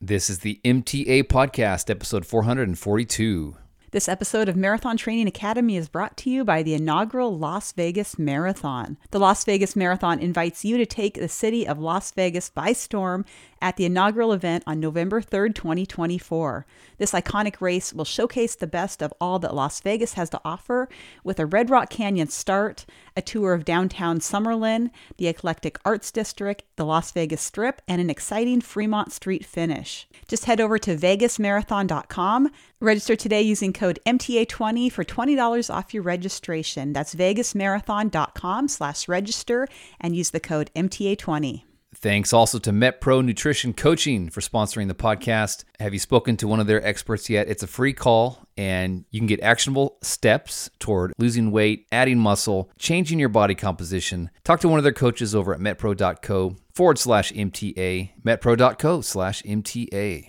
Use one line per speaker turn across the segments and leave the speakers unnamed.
This is the MTA Podcast, episode 442.
This episode of Marathon Training Academy is brought to you by the inaugural Las Vegas Marathon. The Las Vegas Marathon invites you to take the city of Las Vegas by storm at the inaugural event on November 3rd, 2024. This iconic race will showcase the best of all that Las Vegas has to offer with a Red Rock Canyon start, a tour of downtown Summerlin, the eclectic Arts District, the Las Vegas Strip, and an exciting Fremont Street finish. Just head over to vegasmarathon.com. Register today using code MTA20 for $20 off your registration. That's vegasmarathon.com/register and use the code MTA20.
Thanks also to MetPro Nutrition Coaching for sponsoring the podcast. Have you spoken to one of their experts yet? It's a free call, and you can get actionable steps toward losing weight, adding muscle, changing your body composition. Talk to one of their coaches over at metpro.co/MTA, metpro.co/MTA.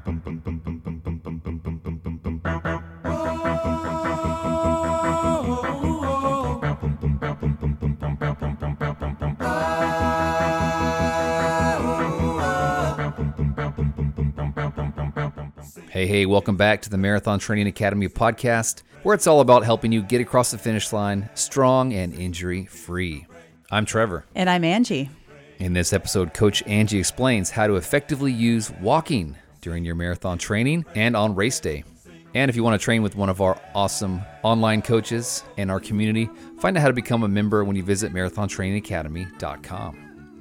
Hey, welcome back to the Marathon Training Academy podcast, where it's all about helping you get across the finish line strong and injury-free. I'm Trevor.
And I'm Angie.
In this episode, Coach Angie explains how to effectively use walking during your marathon training and on race day. And if you want to train with one of our awesome online coaches in our community, find out how to become a member when you visit marathontrainingacademy.com.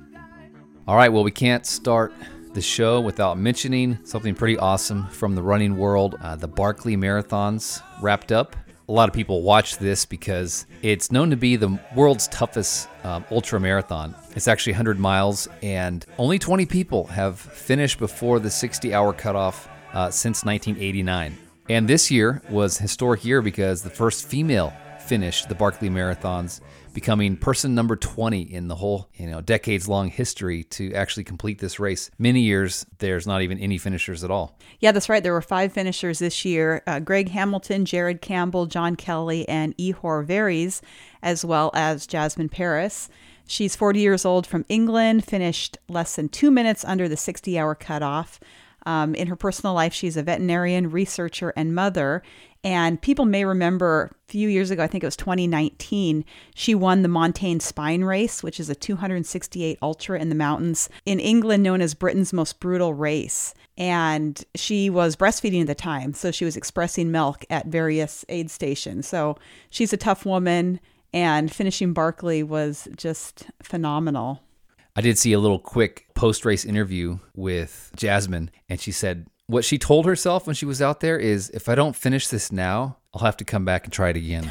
All right, well, we can't start the show without mentioning something pretty awesome from the running world. The Barkley Marathons wrapped up. A lot of people watch this because it's known to be the world's toughest ultra marathon. It's actually 100 miles, and only 20 people have finished before the 60-hour cutoff since 1989. And this year was a historic year because the first female finished the Barkley Marathons, becoming person number 20 in the whole, decades-long history to actually complete this race. Many years, there's not even any finishers at all.
Yeah, that's right. There were 5 finishers this year. Greg Hamilton, Jared Campbell, John Kelly, and Ihor Veres, as well as Jasmine Paris. She's 40 years old from England, finished less than 2 minutes under the 60-hour cutoff. In her personal life, she's a veterinarian, researcher, and mother. And people may remember a few years ago, I think it was 2019, she won the Montaigne Spine Race, which is a 268 ultra in the mountains in England, known as Britain's most brutal race. And she was breastfeeding at the time, so she was expressing milk at various aid stations. So she's a tough woman, and finishing Barkley was just phenomenal.
I did see a little quick post-race interview with Jasmine, and she said what she told herself when she was out there is, if I don't finish this now, I'll have to come back and try it again.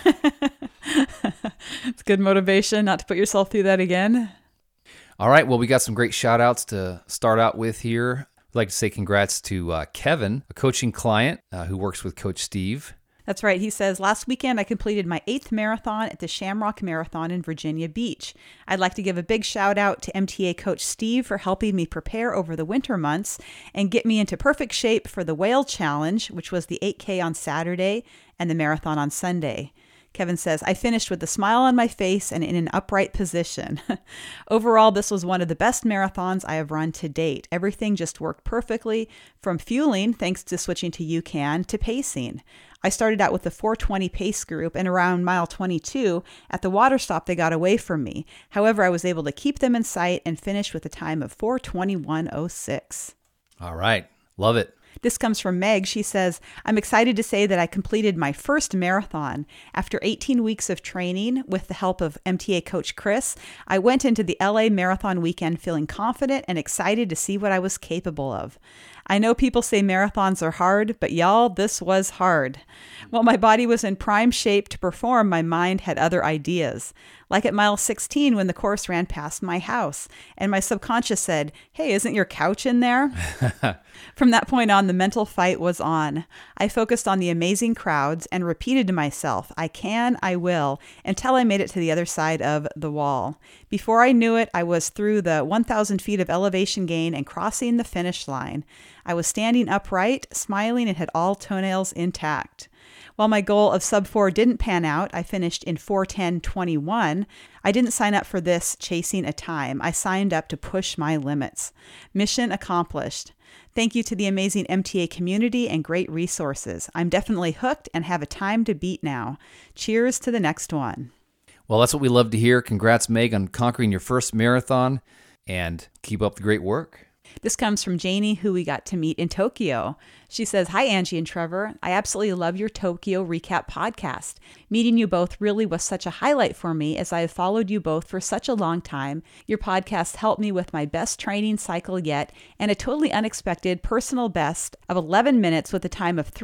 It's good motivation not to put yourself through that again.
All right, well, we got some great shout-outs to start out with here. I'd like to say congrats to Kevin, a coaching client who works with Coach Steve.
That's right. He says, last weekend I completed my 8th marathon at the Shamrock Marathon in Virginia Beach. I'd like to give a big shout out to MTA coach Steve for helping me prepare over the winter months and get me into perfect shape for the Whale Challenge, which was the 8K on Saturday and the marathon on Sunday. Kevin says, I finished with a smile on my face and in an upright position. Overall, this was one of the best marathons I have run to date. Everything just worked perfectly, from fueling, thanks to switching to UCAN, to pacing. I started out with the 420 pace group, and around mile 22, at the water stop, they got away from me. However, I was able to keep them in sight and finish with a time of 4:21:06.
All right. Love it.
This comes from Meg. She says, I'm excited to say that I completed my first marathon. After 18 weeks of training with the help of MTA coach Chris, I went into the LA Marathon weekend feeling confident and excited to see what I was capable of. I know people say marathons are hard, but y'all, this was hard. While my body was in prime shape to perform, my mind had other ideas. Like at mile 16 when the course ran past my house, and my subconscious said, hey, isn't your couch in there? From that point on, the mental fight was on. I focused on the amazing crowds and repeated to myself, I can, I will, until I made it to the other side of the wall. Before I knew it, I was through the 1,000 feet of elevation gain and crossing the finish line. I was standing upright, smiling, and had all toenails intact. While my goal of sub 4 didn't pan out, I finished in 4:10:21. I didn't sign up for this chasing a time. I signed up to push my limits. Mission accomplished. Thank you to the amazing MTA community and great resources. I'm definitely hooked and have a time to beat now. Cheers to the next one.
Well, that's what we love to hear. Congrats, Meg, on conquering your first marathon, and keep up the great work.
This comes from Janie, who we got to meet in Tokyo. She says, "Hi, Angie and Trevor. I absolutely love your Tokyo recap podcast. Meeting you both really was such a highlight for me as I have followed you both for such a long time. Your podcast helped me with my best training cycle yet and a totally unexpected personal best of 11 minutes with a time of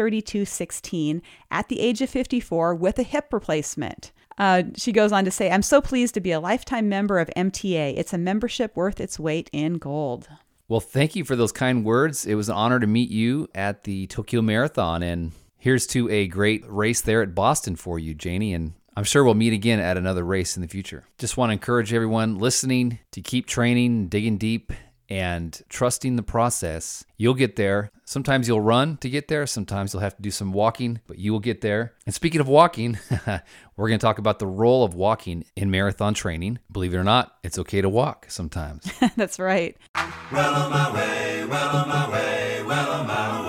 3:32:16 at the age of 54 with a hip replacement." She goes on to say, "I'm so pleased to be a lifetime member of MTA. It's a membership worth its weight in gold."
Well, thank you for those kind words. It was an honor to meet you at the Tokyo Marathon, and here's to a great race there at Boston for you, Janie, and I'm sure we'll meet again at another race in the future. Just want to encourage everyone listening to keep training, digging deep, and trusting the process. You'll get there. Sometimes you'll run to get there. Sometimes you'll have to do some walking, but you will get there. And speaking of walking, we're going to talk about the role of walking in marathon training. Believe it or not, it's okay to walk sometimes.
That's right.
Well on my way, well on my way, well on my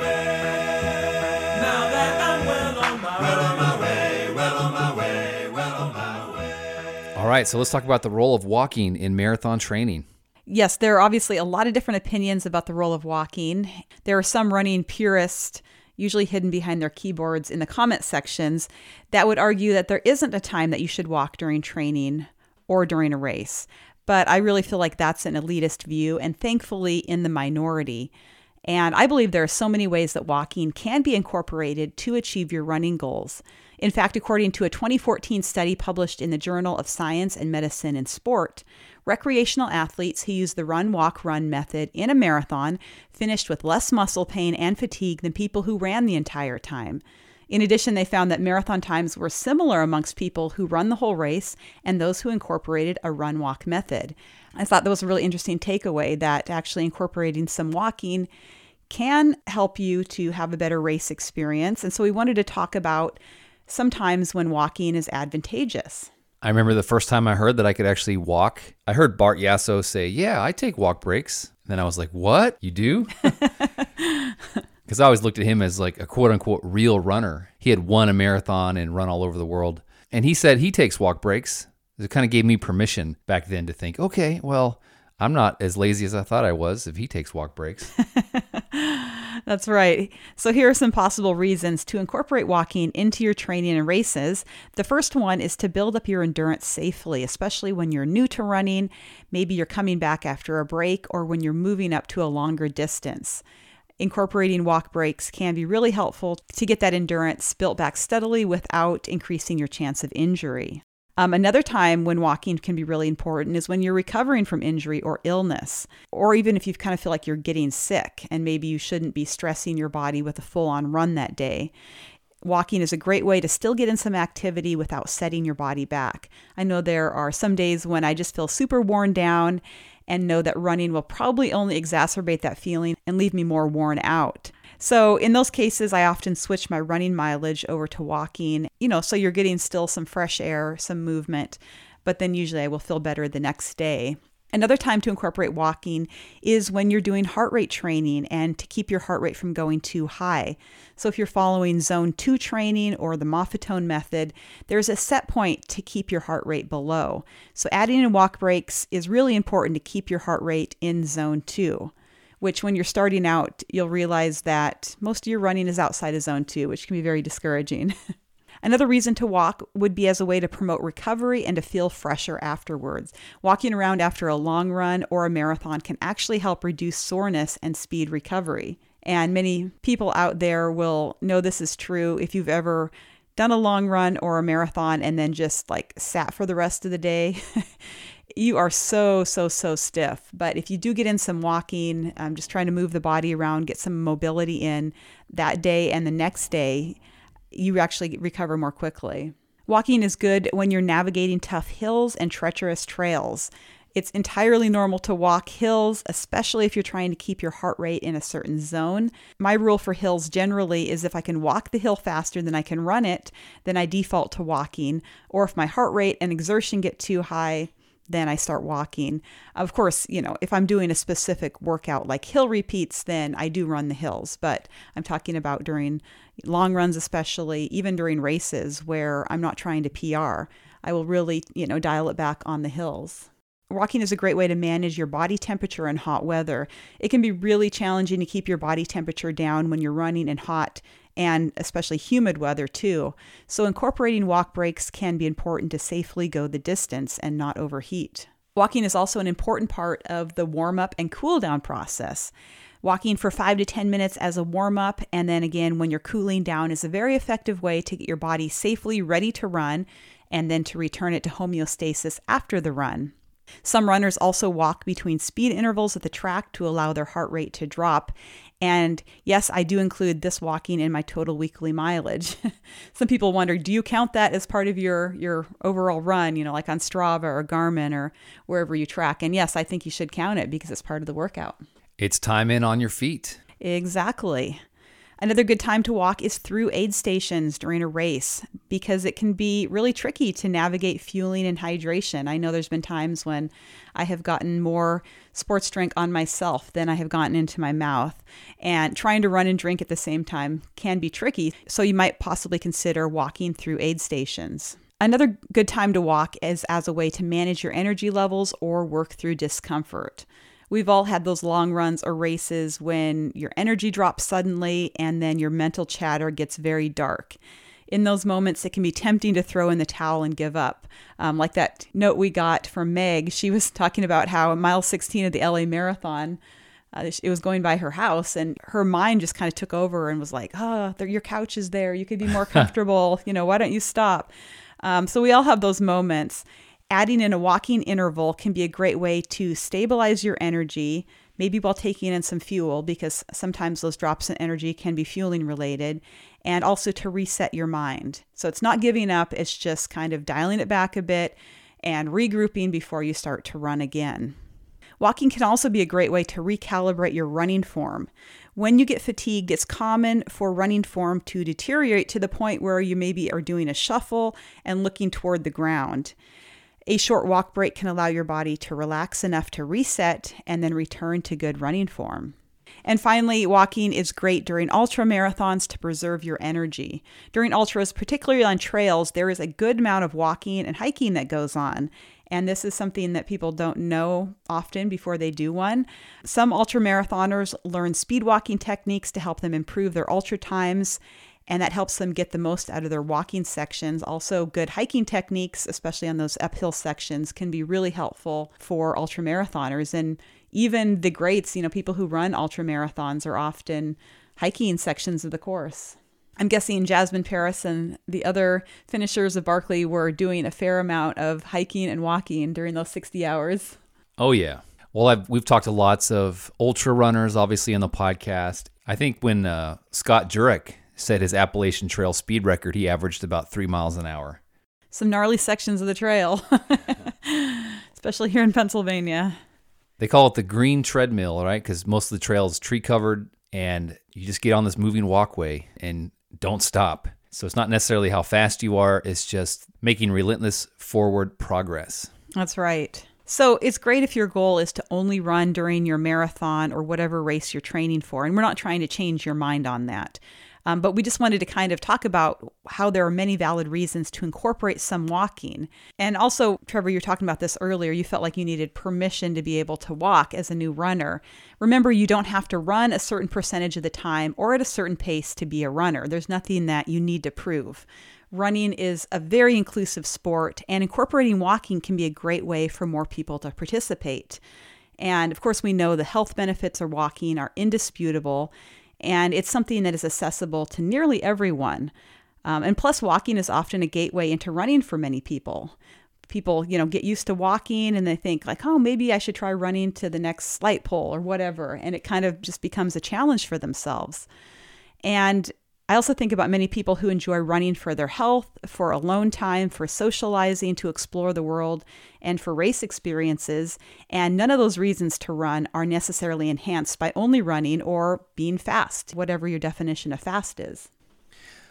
way. Now that I'm well on my way, well on my way, well on my way, well on my way.
All right, so let's talk about the role of walking in marathon training.
Yes, there are obviously a lot of different opinions about the role of walking. There are some running purists, usually hidden behind their keyboards in the comment sections, that would argue that there isn't a time that you should walk during training or during a race. But I really feel like that's an elitist view and thankfully in the minority. And I believe there are so many ways that walking can be incorporated to achieve your running goals. In fact, according to a 2014 study published in the Journal of Science and Medicine in Sport, recreational athletes who used the run, walk, run method in a marathon finished with less muscle pain and fatigue than people who ran the entire time. In addition, they found that marathon times were similar amongst people who run the whole race and those who incorporated a run-walk method. I thought that was a really interesting takeaway, that actually incorporating some walking can help you to have a better race experience. And so we wanted to talk about sometimes when walking is advantageous.
I remember the first time I heard that I could actually walk. I heard Bart Yasso say, "Yeah, I take walk breaks." And then I was like, "What? You do?" Because I always looked at him as like a quote-unquote real runner. He had won a marathon and run all over the world. And he said he takes walk breaks. It kind of gave me permission back then to think, okay, well, I'm not as lazy as I thought I was if he takes walk breaks.
That's right. So here are some possible reasons to incorporate walking into your training and races. The first one is to build up your endurance safely, especially when you're new to running. Maybe you're coming back after a break or when you're moving up to a longer distance. Incorporating walk breaks can be really helpful to get that endurance built back steadily without increasing your chance of injury. Another time when walking can be really important is when you're recovering from injury or illness, or even if you kind of feel like you're getting sick and maybe you shouldn't be stressing your body with a full-on run that day. Walking is a great way to still get in some activity without setting your body back. I know there are some days when I just feel super worn down and know that running will probably only exacerbate that feeling and leave me more worn out. So in those cases, I often switch my running mileage over to walking, so you're getting still some fresh air, some movement, but then usually I will feel better the next day. Another time to incorporate walking is when you're doing heart rate training and to keep your heart rate from going too high. So if you're following zone 2 training or the Maffetone method, there's a set point to keep your heart rate below. So adding in walk breaks is really important to keep your heart rate in zone 2. Which when you're starting out, you'll realize that most of your running is outside of zone 2, which can be very discouraging. Another reason to walk would be as a way to promote recovery and to feel fresher afterwards. Walking around after a long run or a marathon can actually help reduce soreness and speed recovery. And many people out there will know this is true if you've ever done a long run or a marathon and then just sat for the rest of the day. You are so stiff. But if you do get in some walking, just trying to move the body around, get some mobility in that day and the next day, you actually recover more quickly. Walking is good when you're navigating tough hills and treacherous trails. It's entirely normal to walk hills, especially if you're trying to keep your heart rate in a certain zone. My rule for hills generally is if I can walk the hill faster than I can run it, then I default to walking. Or if my heart rate and exertion get too high, then I start walking. Of course, if I'm doing a specific workout like hill repeats, then I do run the hills. But I'm talking about during long runs, especially, even during races where I'm not trying to PR, I will really, dial it back on the hills. Walking is a great way to manage your body temperature in hot weather. It can be really challenging to keep your body temperature down when you're running in hot and especially humid weather too. So incorporating walk breaks can be important to safely go the distance and not overheat. Walking is also an important part of the warm-up and cool-down process. Walking for 5 to 10 minutes as a warm-up, and then again when you're cooling down, is a very effective way to get your body safely ready to run and then to return it to homeostasis after the run. Some runners also walk between speed intervals at the track to allow their heart rate to drop. And yes, I do include this walking in my total weekly mileage. Some people wonder, do you count that as part of your overall run, like on Strava or Garmin or wherever you track? And yes, I think you should count it because it's part of the workout.
It's time in on your feet.
Exactly. Another good time to walk is through aid stations during a race because it can be really tricky to navigate fueling and hydration. I know there's been times when I have gotten more sports drink on myself than I have gotten into my mouth, and trying to run and drink at the same time can be tricky. So you might possibly consider walking through aid stations. Another good time to walk is as a way to manage your energy levels or work through discomfort. We've all had those long runs or races when your energy drops suddenly and then your mental chatter gets very dark. In those moments, it can be tempting to throw in the towel and give up. Like that note we got from Meg, she was talking about how mile 16 of the LA Marathon, it was going by her house and her mind just kind of took over and was like, your couch is there. You could be more comfortable. Why don't you stop? So we all have those moments. Adding in a walking interval can be a great way to stabilize your energy, maybe while taking in some fuel, because sometimes those drops in energy can be fueling related, and also to reset your mind. So it's not giving up, it's just kind of dialing it back a bit and regrouping before you start to run again. Walking can also be a great way to recalibrate your running form. When you get fatigued, it's common for running form to deteriorate to the point where you maybe are doing a shuffle and looking toward the ground. A short walk break can allow your body to relax enough to reset and then return to good running form. And finally, walking is great during ultra marathons to preserve your energy. During ultras, particularly on trails, there is a good amount of walking and hiking that goes on. And this is something that people don't know often before they do one. Some ultra marathoners learn speed walking techniques to help them improve their ultra times, and that helps them get the most out of their walking sections. Also, good hiking techniques, especially on those uphill sections, can be really helpful for ultramarathoners. And even the greats, people who run ultramarathons are often hiking sections of the course. I'm guessing Jasmine Paris and the other finishers of Barkley were doing a fair amount of hiking and walking during those 60 hours.
Oh, yeah. Well, we've talked to lots of ultra runners, obviously, on the podcast. I think when Scott Jurek set his Appalachian Trail speed record, he averaged about 3 miles an hour.
Some gnarly sections of the trail, especially here in Pennsylvania.
They call it the green treadmill, right? Because most of the trail is tree covered and you just get on this moving walkway and don't stop. So it's not necessarily how fast you are, it's just making relentless forward progress.
That's right. So it's great if your goal is to only run during your marathon or whatever race you're training for. And we're not trying to change your mind on that. But we just wanted to kind of talk about how there are many valid reasons to incorporate some walking. And also, Trevor, you were talking about this earlier. You felt like you needed permission to be able to walk as a new runner. Remember, you don't have to run a certain percentage of the time or at a certain pace to be a runner. There's nothing that you need to prove. Running is a very inclusive sport, and incorporating walking can be a great way for more people to participate. And of course, we know the health benefits of walking are indisputable. And it's something that is accessible to nearly everyone. And plus, walking is often a gateway into running for many people. People, get used to walking and they think like, oh, maybe I should try running to the next light pole or whatever. And it kind of just becomes a challenge for themselves. And I also think about many people who enjoy running for their health, for alone time, for socializing, to explore the world, and for race experiences. And none of those reasons to run are necessarily enhanced by only running or being fast, whatever your definition of fast is.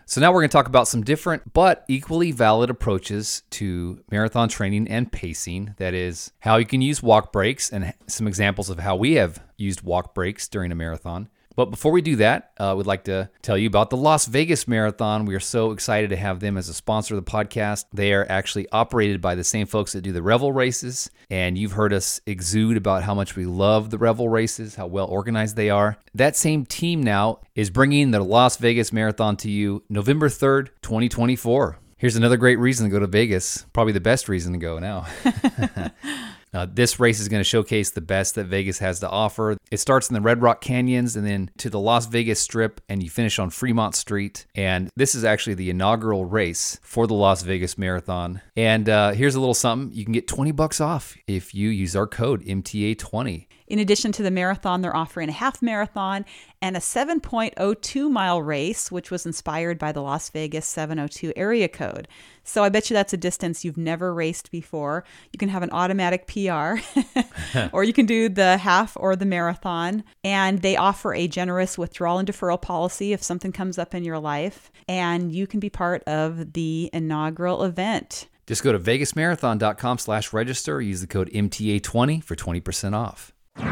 So now we're going to talk about some different but equally valid approaches to marathon training and pacing. That is, how you can use walk breaks and some examples of how we have used walk breaks during a marathon. But before we do that, we'd like to tell you about the Las Vegas Marathon. We are so excited to have them as a sponsor of the podcast. They are actually operated by the same folks that do the Revel races, and you've heard us exude about how much we love the Revel races, how well organized they are. That same team now is bringing the Las Vegas Marathon to you November 3rd, 2024. Here's another great reason to go to Vegas, probably the best reason to go now. This race is going to showcase the best that Vegas has to offer. It starts in the Red Rock Canyons and then to the Las Vegas Strip, and you finish on Fremont Street. And this is actually the inaugural race for the Las Vegas Marathon. And here's a little something. You can get $20 off if you use our code MTA20.
In addition to the marathon, they're offering a half marathon and a 7.02 mile race, which was inspired by the Las Vegas 702 area code. So I bet you that's a distance you've never raced before. You can have an automatic PR, or you can do the half or the marathon. And they offer a generous withdrawal and deferral policy if something comes up in your life. And you can be part of the inaugural event.
Just go to vegasmarathon.com/register. Use the code MTA20 for 20% off.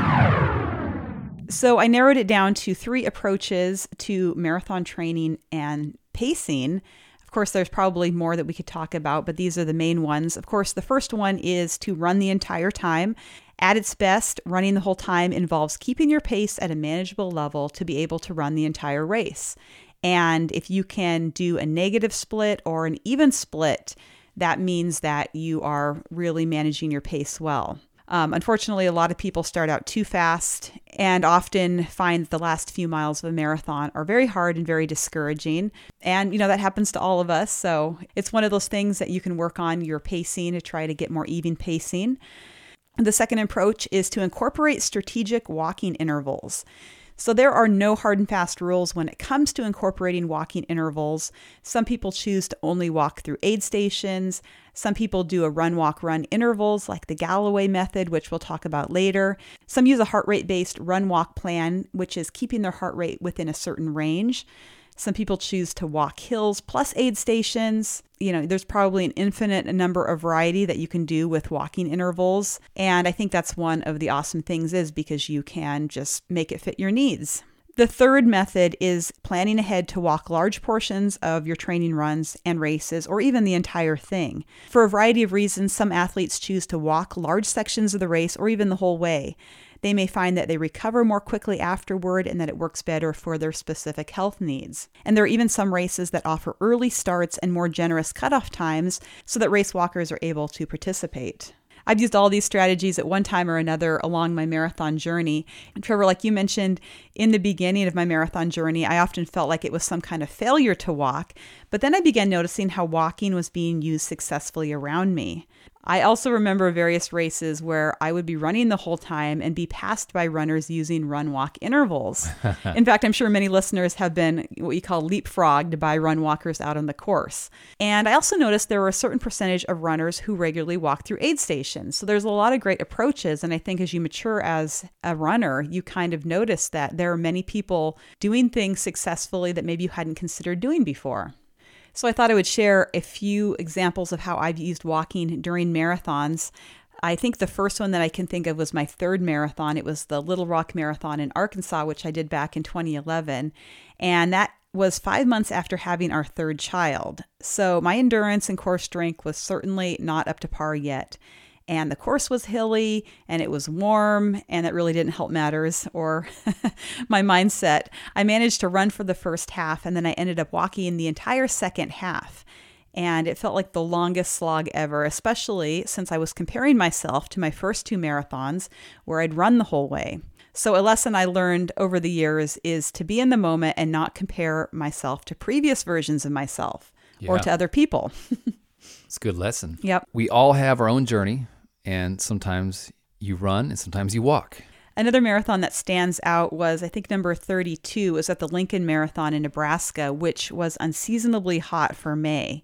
So I narrowed it down to 3 approaches to marathon training and pacing. Of course, there's probably more that we could talk about, but these are the main ones. Of course, the first one is to run the entire time. At its best, running the whole time involves keeping your pace at a manageable level to be able to run the entire race. And if you can do a negative split or an even split, that means that you are really managing your pace well. Unfortunately, a lot of people start out too fast and often find the last few miles of a marathon are very hard and very discouraging. And, that happens to all of us. So it's one of those things that you can work on your pacing to try to get more even pacing. The second approach is to incorporate strategic walking intervals. So there are no hard and fast rules when it comes to incorporating walking intervals. Some people choose to only walk through aid stations. Some people do a run, walk, run intervals like the Galloway method, which we'll talk about later. Some use a heart rate-based run, walk plan, which is keeping their heart rate within a certain range. Some people choose to walk hills plus aid stations. There's probably an infinite number of variety that you can do with walking intervals. And I think that's one of the awesome things is because you can just make it fit your needs. The third method is planning ahead to walk large portions of your training runs and races, or even the entire thing. For a variety of reasons, some athletes choose to walk large sections of the race or even the whole way. They may find that they recover more quickly afterward and that it works better for their specific health needs. And there are even some races that offer early starts and more generous cutoff times so that race walkers are able to participate. I've used all these strategies at one time or another along my marathon journey. And Trevor, like you mentioned in the beginning of my marathon journey, I often felt like it was some kind of failure to walk, but then I began noticing how walking was being used successfully around me. I also remember various races where I would be running the whole time and be passed by runners using run-walk intervals. In fact, I'm sure many listeners have been what you call leapfrogged by run walkers out on the course. And I also noticed there were a certain percentage of runners who regularly walk through aid stations. So there's a lot of great approaches. And I think as you mature as a runner, you kind of notice that there are many people doing things successfully that maybe you hadn't considered doing before. So I thought I would share a few examples of how I've used walking during marathons. I think the first one that I can think of was my third marathon. It was the Little Rock Marathon in Arkansas, which I did back in 2011. And that was 5 months after having our third child. So my endurance and course strength was certainly not up to par yet. And the course was hilly and it was warm, and that really didn't help matters or my mindset. I managed to run for the first half, and then I ended up walking the entire second half. And it felt like the longest slog ever, especially since I was comparing myself to my first 2 marathons where I'd run the whole way. So a lesson I learned over the years is to be in the moment and not compare myself to previous versions of myself or to other people.
It's a good lesson.
Yep.
We all have our own journey, and sometimes you run and sometimes you walk.
Another marathon that stands out was, I think, number 32, was at the Lincoln Marathon in Nebraska, which was unseasonably hot for May.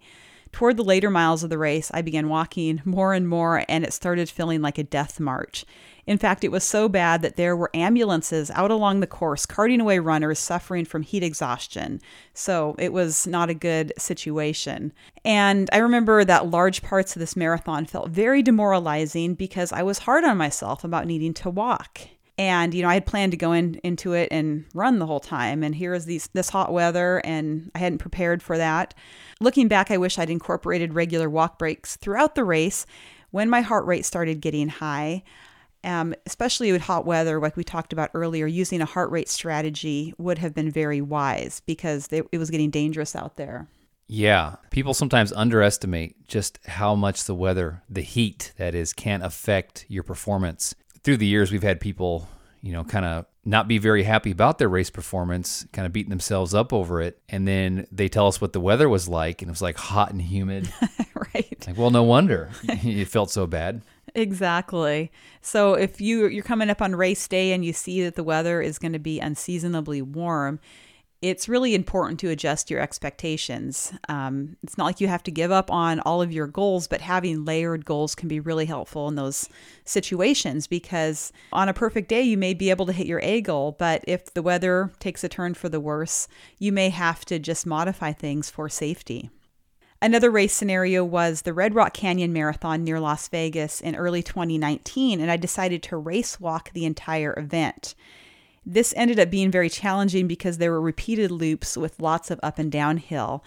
Toward the later miles of the race, I began walking more and more, and it started feeling like a death march. In fact, it was so bad that there were ambulances out along the course carting away runners suffering from heat exhaustion. So it was not a good situation. And I remember that large parts of this marathon felt very demoralizing because I was hard on myself about needing to walk. And, I had planned to go into it and run the whole time. And here is this hot weather, and I hadn't prepared for that. Looking back, I wish I'd incorporated regular walk breaks throughout the race when my heart rate started getting high. Especially with hot weather, like we talked about earlier, using a heart rate strategy would have been very wise because it was getting dangerous out there.
Yeah, people sometimes underestimate just how much the heat that is, can affect your performance. Through the years, we've had people, kind of not be very happy about their race performance, kind of beating themselves up over it. And then they tell us what the weather was like, and it was like hot and humid.
Right.
Like, well, no wonder it felt so bad.
Exactly. So if you're coming up on race day and you see that the weather is going to be unseasonably warm, it's really important to adjust your expectations. It's not like you have to give up on all of your goals, but having layered goals can be really helpful in those situations because on a perfect day, you may be able to hit your A goal, but if the weather takes a turn for the worse, you may have to just modify things for safety. Another race scenario was the Red Rock Canyon Marathon near Las Vegas in early 2019, and I decided to race walk the entire event. This ended up being very challenging because there were repeated loops with lots of up and downhill.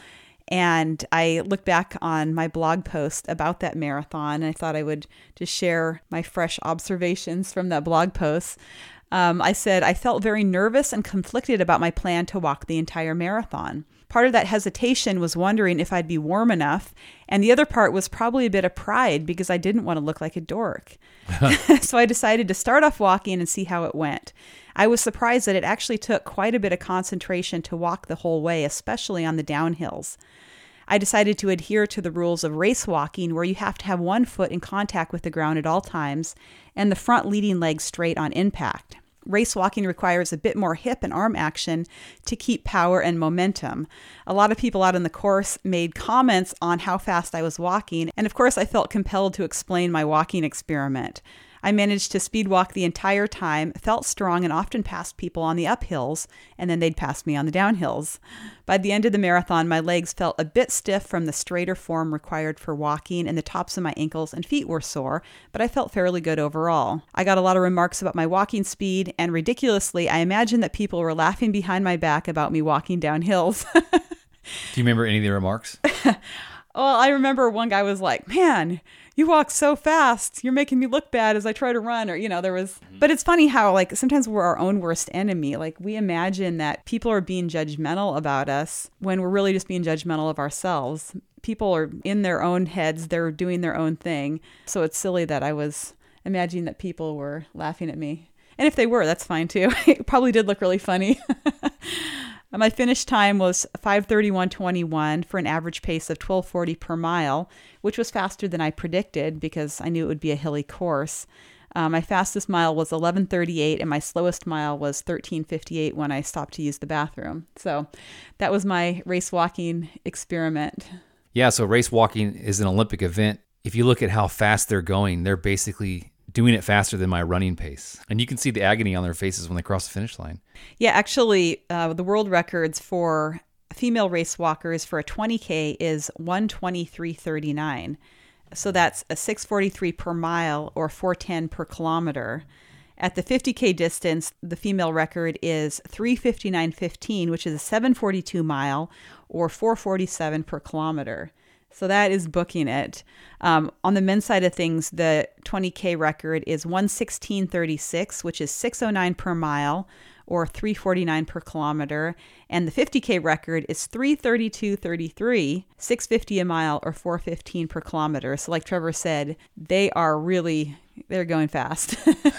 And I looked back on my blog post about that marathon, and I thought I would just share my fresh observations from that blog post. I said I felt very nervous and conflicted about my plan to walk the entire marathon. Part of that hesitation was wondering if I'd be warm enough, and the other part was probably a bit of pride because I didn't want to look like a dork. So I decided to start off walking and see how it went. I was surprised that it actually took quite a bit of concentration to walk the whole way, especially on the downhills. I decided to adhere to the rules of race walking, where you have to have one foot in contact with the ground at all times and the front leading leg straight on impact. Race walking requires a bit more hip and arm action to keep power and momentum. A lot of people out on the course made comments on how fast I was walking, and of course I felt compelled to explain my walking experiment. I managed to speed walk the entire time, felt strong, and often passed people on the uphills, and then they'd pass me on the downhills. By the end of the marathon, my legs felt a bit stiff from the straighter form required for walking, and the tops of my ankles and feet were sore, but I felt fairly good overall. I got a lot of remarks about my walking speed, and ridiculously, I imagine that people were laughing behind my back about me walking down hills.
Do you remember any of the remarks?
Well, I remember one guy was like, "Man, you walk so fast. You're making me look bad as I try to run." Or, there was, but it's funny how sometimes we're our own worst enemy. We imagine that people are being judgmental about us when we're really just being judgmental of ourselves. People are in their own heads. They're doing their own thing. So it's silly that I was imagining that people were laughing at me. And if they were, that's fine too. It probably did look really funny. My finish time was 5:31:21 for an average pace of 12:40 per mile, which was faster than I predicted because I knew it would be a hilly course. My fastest mile was 11:38 and my slowest mile was 13:58 when I stopped to use the bathroom. So that was my race walking experiment.
Yeah, so race walking is an Olympic event. If you look at how fast they're going, they're basically doing it faster than my running pace. And you can see the agony on their faces when they cross the finish line.
Yeah, actually, the world records for female race walkers for a 20K is 1:23:39. So that's a 6:43 per mile or 4:10 per kilometer. At the 50K distance, the female record is 3:59:15, which is a 7:42 mile or 4:47 per kilometer. So that is booking it. On the men's side of things, the 20K record is 1:16:36, which is 6:09 per mile or 3:49 per kilometer. And the 50K record is 3:32:33, 6:50 a mile or 4:15 per kilometer. So like Trevor said, they're going fast.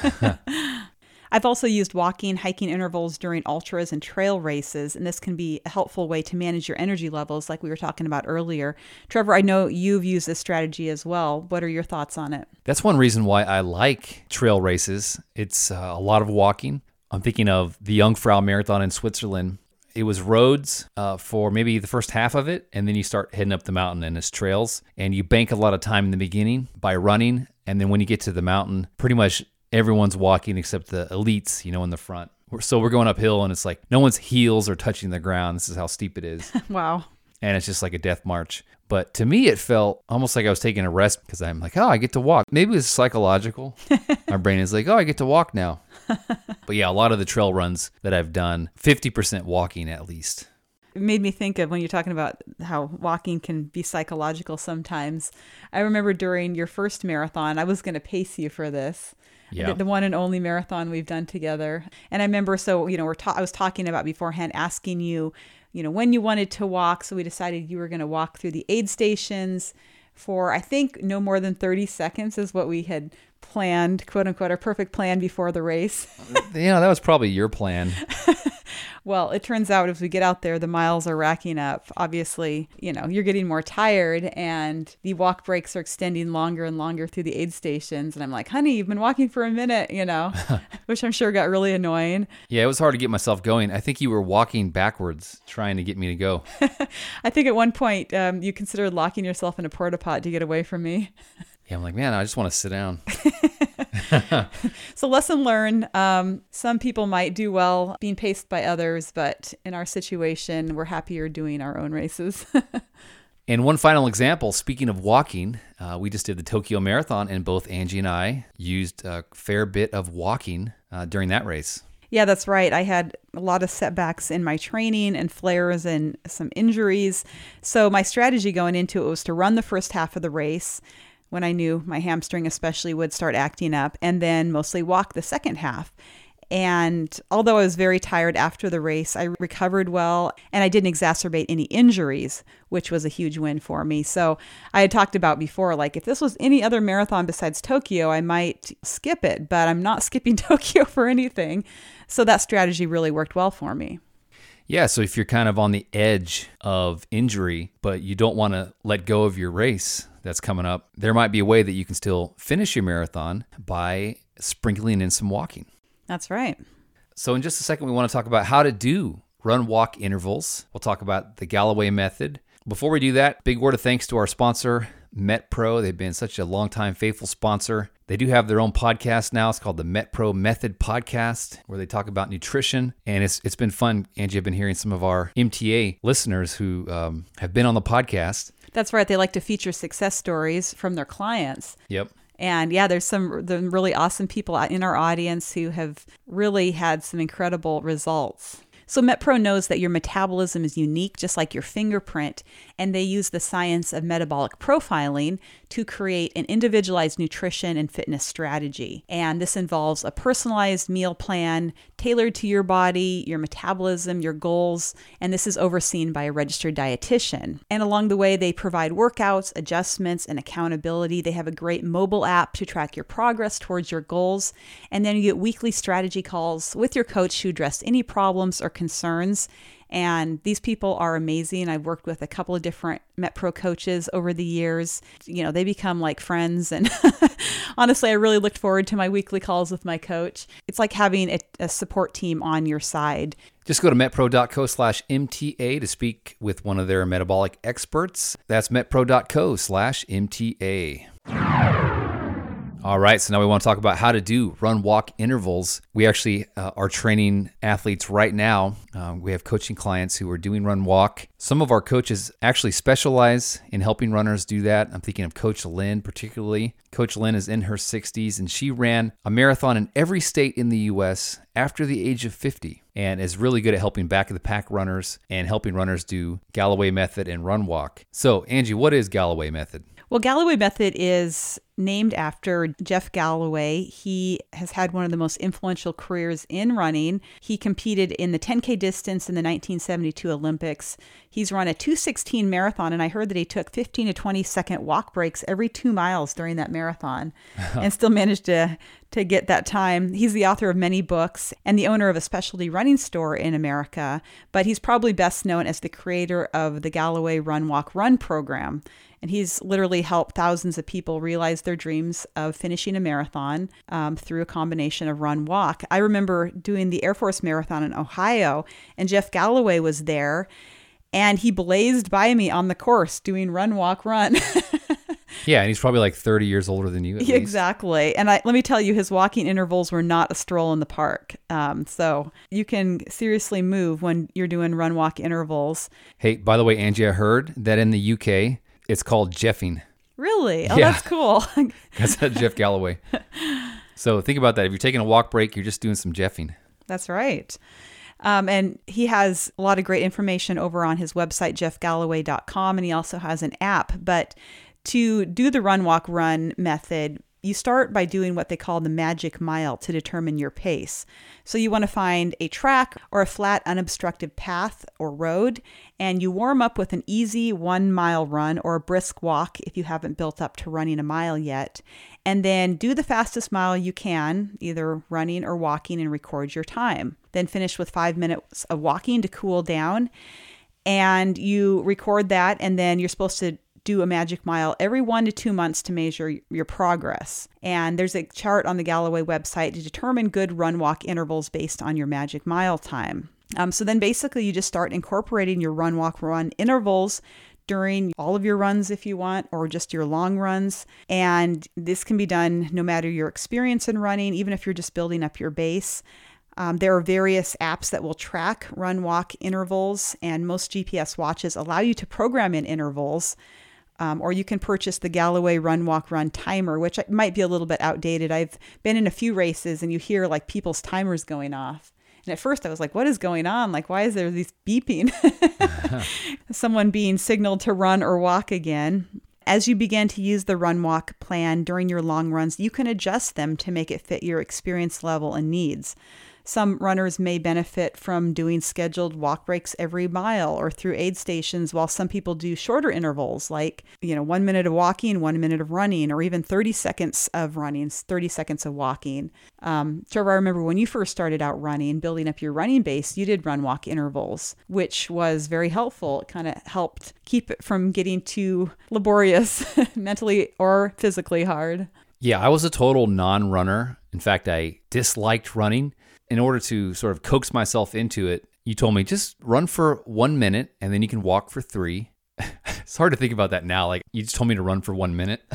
I've also used walking, hiking intervals during ultras and trail races, and this can be a helpful way to manage your energy levels like we were talking about earlier. Trevor, I know you've used this strategy as well. What are your thoughts on it?
That's one reason why I like trail races. It's a lot of walking. I'm thinking of the Jungfrau Marathon in Switzerland. It was roads for maybe the first half of it, and then you start heading up the mountain and it's trails. And you bank a lot of time in the beginning by running, and then when you get to the mountain, pretty much everyone's walking except the elites, in the front. So we're going uphill, and it's like no one's heels are touching the ground. This is how steep it is.
Wow.
And it's just like a death march. But to me, it felt almost like I was taking a rest because I'm like, oh, I get to walk. Maybe it's psychological. My brain is like, oh, I get to walk now. But yeah, a lot of the trail runs that I've done, 50% walking at least.
It made me think of when you're talking about how walking can be psychological sometimes. I remember during your first marathon, I was going to pace you for this.
Yeah.
The one and only marathon we've done together. And I remember, so, I was talking about beforehand, asking you, when you wanted to walk. So we decided you were going to walk through the aid stations for, I think, no more than 30 seconds is what we had planned, quote unquote, our perfect plan before the race.
That was probably your plan.
Well, it turns out as we get out there, the miles are racking up. Obviously, you're getting more tired and the walk breaks are extending longer and longer through the aid stations. And I'm like, honey, you've been walking for a minute, which I'm sure got really annoying.
Yeah, it was hard to get myself going. I think you were walking backwards trying to get me to go.
I think at one point you considered locking yourself in a porta pot to get away from me.
Yeah, I'm like, man, I just want to sit down.
So lesson learned, some people might do well being paced by others, but in our situation, we're happier doing our own races.
And one final example, speaking of walking, we just did the Tokyo Marathon, and both Angie and I used a fair bit of walking during that race.
Yeah, that's right. I had a lot of setbacks in my training and flares and some injuries. So my strategy going into it was to run the first half of the race when I knew my hamstring especially would start acting up, and then mostly walk the second half. And although I was very tired after the race, I recovered well and I didn't exacerbate any injuries, which was a huge win for me. So I had talked about before, like if this was any other marathon besides Tokyo, I might skip it, but I'm not skipping Tokyo for anything. So that strategy really worked well for me.
Yeah, so if you're kind of on the edge of injury, but you don't want to let go of your race that's coming up, there might be a way that you can still finish your marathon by sprinkling in some walking.
That's right.
So in just a second, we want to talk about how to do run-walk intervals. We'll talk about the Galloway method. Before we do that, big word of thanks to our sponsor, MetPro. They've been such a long-time faithful sponsor. They do have their own podcast now. It's called the MetPro Method Podcast, where they talk about nutrition. And it's been fun. Angie, I've been hearing some of our MTA listeners who have been on the podcast.
That's right. They like to feature success stories from their clients.
Yep.
And yeah, there's some really awesome people in our audience who have really had some incredible results. So MetPro knows that your metabolism is unique, just like your fingerprint, and they use the science of metabolic profiling to create an individualized nutrition and fitness strategy. And this involves a personalized meal plan tailored to your body, your metabolism, your goals, and this is overseen by a registered dietitian. And along the way, they provide workouts, adjustments, and accountability. They have a great mobile app to track your progress towards your goals. And then you get weekly strategy calls with your coach to address any problems or concerns. And these people are amazing. I've worked with a couple of different MetPro coaches over the years. They become like friends. And honestly, I really looked forward to my weekly calls with my coach. It's like having a support team on your side.
Just go to metpro.co/MTA to speak with one of their metabolic experts. That's metpro.co/MTA. All right, so now we want to talk about how to do run-walk intervals. We actually are training athletes right now. We have coaching clients who are doing run-walk. Some of our coaches actually specialize in helping runners do that. I'm thinking of Coach Lynn particularly. Coach Lynn is in her 60s, and she ran a marathon in every state in the U.S. after the age of 50 and is really good at helping back-of-the-pack runners and helping runners do Galloway method and run-walk. So, Angie, what is Galloway method?
Well, Galloway method is named after Jeff Galloway. He has had one of the most influential careers in running. He competed in the 10K distance in the 1972 Olympics. He's run a 2:16 marathon, and I heard that he took 15 to 20 second walk breaks every 2 miles during that marathon and still managed to get that time. He's the author of many books and the owner of a specialty running store in America, but he's probably best known as the creator of the Galloway Run Walk Run program. And he's literally helped thousands of people realize realized their dreams of finishing a marathon through a combination of run, walk. I remember doing the Air Force Marathon in Ohio, and Jeff Galloway was there, and he blazed by me on the course doing run, walk, run.
Yeah, and he's probably like 30 years older than you at least.
Exactly. And let me tell you, his walking intervals were not a stroll in the park. So you can seriously move when you're doing run, walk intervals.
Hey, by the way, Angie, I heard that in the UK, it's called Jeffing.
Really? Oh,
Yeah.
that's cool.
That's Jeff Galloway. So think about that. If you're taking a walk break, you're just doing some Jeffing.
That's right. And he has a lot of great information over on his website, jeffgalloway.com, and he also has an app. But to do the run, walk, run method, you start by doing what they call the magic mile to determine your pace. So you want to find a track or a flat, unobstructed path or road, and you warm up with an easy 1 mile run or a brisk walk if you haven't built up to running a mile yet. And then do the fastest mile you can, either running or walking, and record your time. Then finish with 5 minutes of walking to cool down. And you record that, and then you're supposed to do a magic mile every 1 to 2 months to measure your progress. And there's a chart on the Galloway website to determine good run walk intervals based on your magic mile time. So then basically you just start incorporating your run walk run intervals during all of your runs if you want, or just your long runs. And this can be done no matter your experience in running, even if you're just building up your base. There are various apps that will track run walk intervals, and most GPS watches allow you to program in intervals. Or you can purchase the Galloway Run Walk Run timer, which might be a little bit outdated. I've been in a few races and you hear like people's timers going off. And at first I was like, what is going on? Like, why is there these beeping? Someone being signaled to run or walk again. As you begin to use the run walk plan during your long runs, you can adjust them to make it fit your experience level and needs. Some runners may benefit from doing scheduled walk breaks every mile or through aid stations, while some people do shorter intervals like, 1 minute of walking, 1 minute of running, or even 30 seconds of running, 30 seconds of walking. Trevor, I remember when you first started out running, building up your running base, you did run walk intervals, which was very helpful. It kind of helped keep it from getting too laborious, mentally or physically hard.
Yeah, I was a total non-runner. In fact, I disliked running. In order to sort of coax myself into it, you told me just run for 1 minute and then you can walk for 3. It's hard to think about that now. Like, you just told me to run for 1 minute.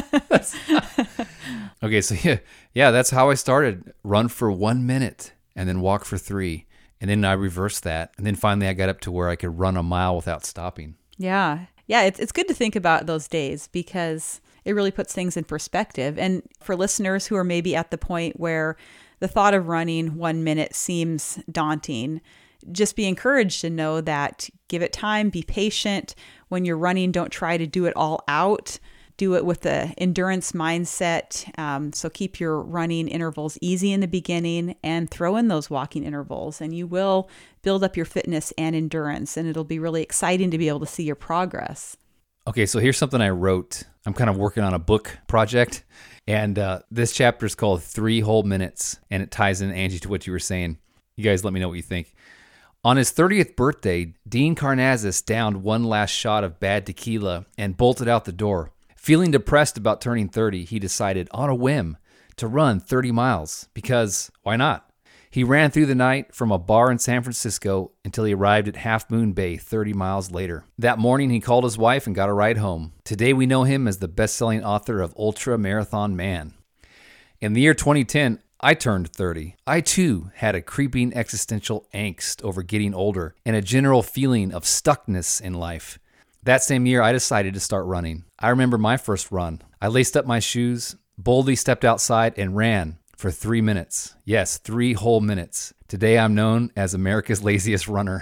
Okay, so yeah, that's how I started. Run for 1 minute and then walk for 3. And then I reversed that. And then finally I got up to where I could run a mile without stopping.
Yeah. Yeah, it's good to think about those days because it really puts things in perspective. And for listeners who are maybe at the point where the thought of running 1 minute seems daunting, just be encouraged to know that give it time, be patient. When you're running, don't try to do it all out. Do it with the endurance mindset. So keep your running intervals easy in the beginning and throw in those walking intervals, and you will build up your fitness and endurance, and it'll be really exciting to be able to see your progress.
Okay, so here's something I wrote. I'm kind of working on a book project, and this chapter is called 3 Whole Minutes, and it ties in, Angie, to what you were saying. You guys let me know what you think. On his 30th birthday, Dean Karnazes downed one last shot of bad tequila and bolted out the door. Feeling depressed about turning 30, he decided, on a whim, to run 30 miles, because why not? He ran through the night from a bar in San Francisco until he arrived at Half Moon Bay 30 miles later. That morning, he called his wife and got a ride home. Today, we know him as the best-selling author of Ultra Marathon Man. In the year 2010, I turned 30. I, too, had a creeping existential angst over getting older and a general feeling of stuckness in life. That same year, I decided to start running. I remember my first run. I laced up my shoes, boldly stepped outside, and ran for 3 minutes. Yes, 3 whole minutes. Today, I'm known as America's laziest runner.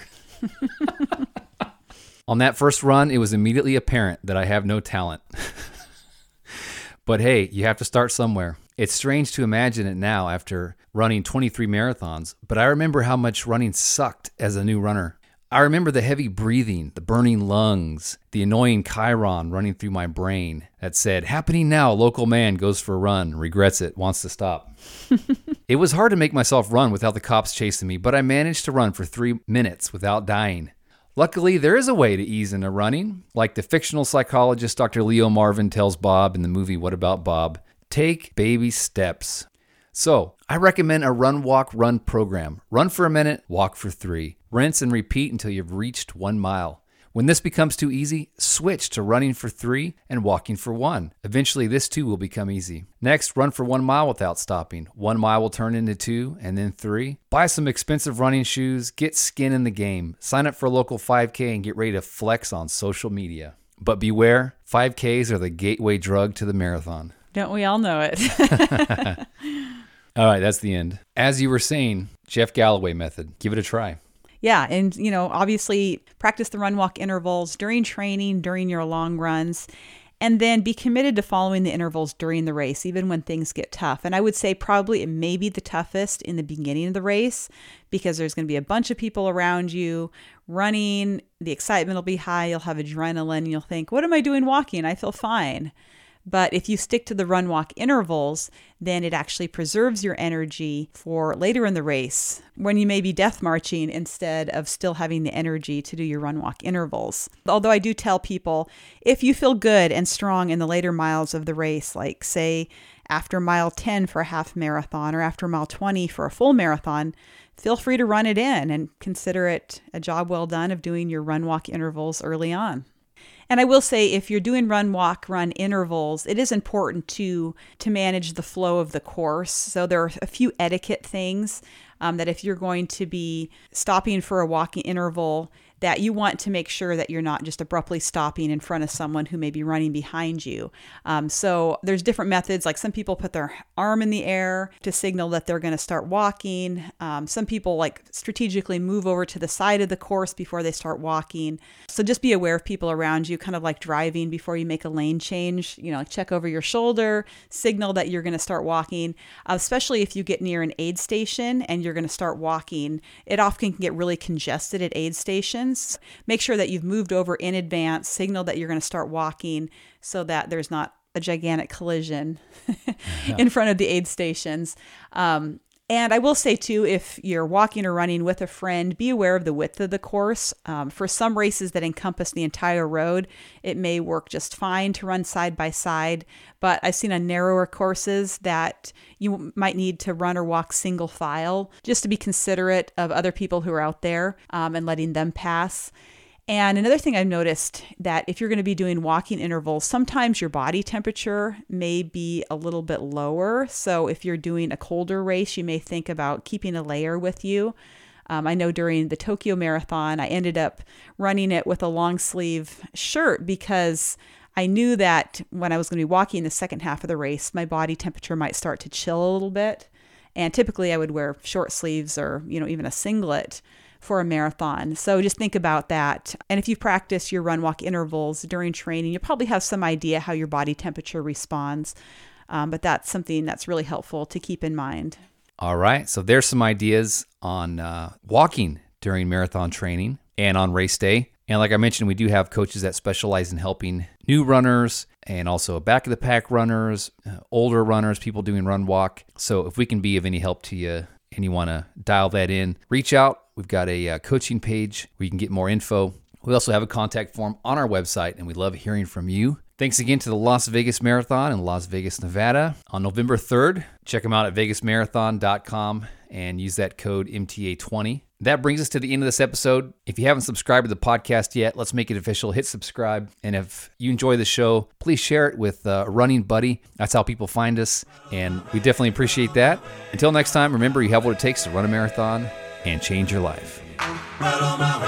On that first run, it was immediately apparent that I have no talent. But hey, you have to start somewhere. It's strange to imagine it now after running 23 marathons, but I remember how much running sucked as a new runner. I remember the heavy breathing, the burning lungs, the annoying chyron running through my brain that said, happening now, local man goes for a run, regrets it, wants to stop. It was hard to make myself run without the cops chasing me, but I managed to run for 3 minutes without dying. Luckily, there is a way to ease into running, like the fictional psychologist Dr. Leo Marvin tells Bob in the movie What About Bob? Take baby steps. So, I recommend a run, walk, run program. Run for a minute, walk for 3. Rinse and repeat until you've reached 1 mile. When this becomes too easy, switch to running for 3 and walking for 1. Eventually, this too will become easy. Next, run for 1 mile without stopping. 1 mile will turn into 2 and then 3. Buy some expensive running shoes, get skin in the game. Sign up for a local 5K and get ready to flex on social media. But beware, 5Ks are the gateway drug to the marathon.
Don't we all know it?
All right, that's the end. As you were saying, Jeff Galloway method. Give it a try.
Yeah, and obviously practice the run-walk intervals during training, during your long runs, and then be committed to following the intervals during the race, even when things get tough. And I would say probably it may be the toughest in the beginning of the race because there's going to be a bunch of people around you running. The excitement will be high. You'll have adrenaline. You'll think, what am I doing walking? I feel fine. But if you stick to the run-walk intervals, then it actually preserves your energy for later in the race when you may be death marching instead of still having the energy to do your run-walk intervals. Although I do tell people, if you feel good and strong in the later miles of the race, like say after mile 10 for a half marathon or after mile 20 for a full marathon, feel free to run it in and consider it a job well done of doing your run-walk intervals early on. And I will say, if you're doing run, walk, run intervals, it is important to manage the flow of the course. So there are a few etiquette things that if you're going to be stopping for a walking interval, that you want to make sure that you're not just abruptly stopping in front of someone who may be running behind you. So there's different methods, like some people put their arm in the air to signal that they're going to start walking. Some people like strategically move over to the side of the course before they start walking. So just be aware of people around you, kind of like driving before you make a lane change, check over your shoulder, signal that you're going to start walking, especially if you get near an aid station and you're going to start walking. It often can get really congested at aid stations. Make sure that you've moved over in advance, signal that you're going to start walking so that there's not a gigantic collision in front of the aid stations. And I will say too, if you're walking or running with a friend, be aware of the width of the course. For some races that encompass the entire road, it may work just fine to run side by side. But I've seen on narrower courses that you might need to run or walk single file just to be considerate of other people who are out there and letting them pass. And another thing I've noticed that if you're going to be doing walking intervals, sometimes your body temperature may be a little bit lower. So if you're doing a colder race, you may think about keeping a layer with you. I know during the Tokyo Marathon, I ended up running it with a long sleeve shirt because I knew that when I was going to be walking the second half of the race, my body temperature might start to chill a little bit. And typically I would wear short sleeves or, even a singlet for a marathon. So just think about that. And if you practice your run walk intervals during training, you'll probably have some idea how your body temperature responds. But that's something that's really helpful to keep in mind.
All right. So there's some ideas on walking during marathon training and on race day. And like I mentioned, we do have coaches that specialize in helping new runners and also back of the pack runners, older runners, people doing run walk. So if we can be of any help to you and you want to dial that in, reach out. We've got a coaching page where you can get more info. We also have a contact form on our website, and we love hearing from you. Thanks again to the Las Vegas Marathon in Las Vegas, Nevada on November 3rd. Check them out at vegasmarathon.com and use that code MTA20. That brings us to the end of this episode. If you haven't subscribed to the podcast yet, let's make it official. Hit subscribe. And if you enjoy the show, please share it with a running buddy. That's how people find us. And we definitely appreciate that. Until next time, remember you have what it takes to run a marathon and change your life.
Well on my way.